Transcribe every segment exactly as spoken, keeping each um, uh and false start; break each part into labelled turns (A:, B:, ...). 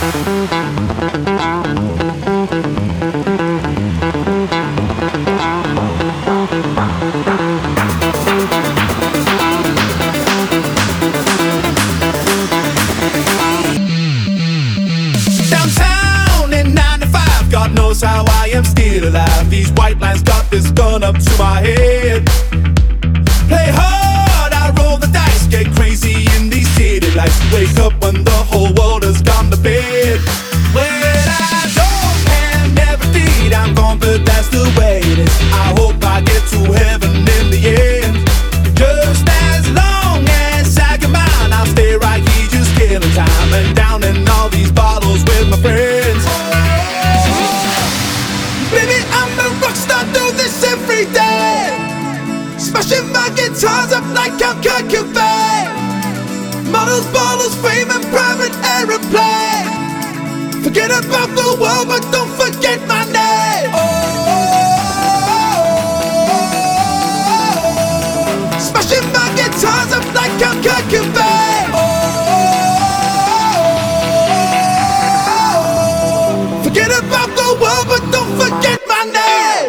A: God knows how I am still alive. These white lines got this gun up to my head. Play hard, I roll the dice. Get crazy in these city lights. Wake up when the whole world has gone to bed. When I don't and never did, I'm gone, but that's the way it is. I hope I get to heaven in the end. Just as long as I can mind, I'll stay right here just killing time. And down in all these bottles with my friends. Baby, I'm a rockstar, do this every day. Smashing my guitars up like I'm Kurt Cobain. Models, bottles, fame and private aeroplane. Forget about the world, but don't forget my name. Oh, smashing my guitars up like I'm Kurt Cobain. Oh, forget about the world, but don't forget my name.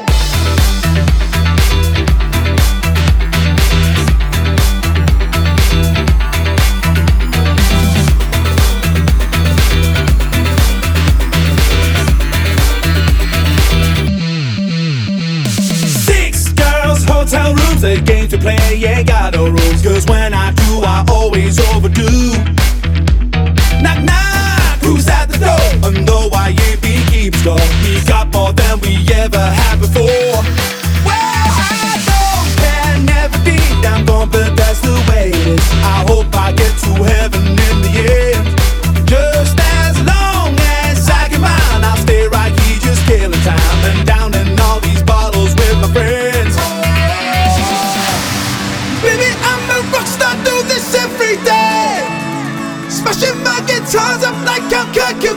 A: Six girls, hotel rooms, a game to play, ain't got no rules. Cause when I do, I always overdo. Knock knock, who's at the door? And though I ain't been keeping score, we got more than we ever had before. Well, I don't care, never did. I'm gone, but that's the way it is. I hope I get to heaven in the end. Just as long as I can mind, I'll stay right here just killing time. And down in all these bottles with my friends. Baby, I'm a rockstar, do this every day. Smashing my guitars up like I'm Kurt Cobain.